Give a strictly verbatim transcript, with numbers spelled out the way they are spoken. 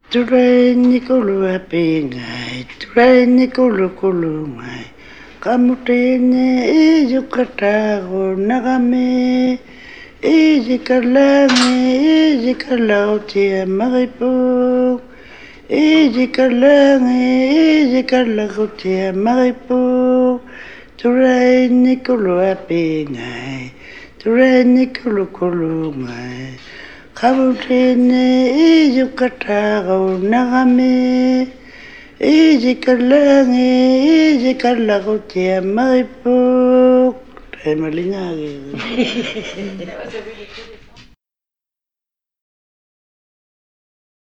Turai nikulu apingai, turai nikulu kulu mai. Kamutene e yukatago nagame, e jikalame, e jikalautia maripu. E jikalame, e jikalautia maripu. Turai nikulu apingai, turai nikulu kulu mai. Kamutene e yukatago nagame, e jikalange, e jikalagotia maripu. Hey, Malinga. That was a really good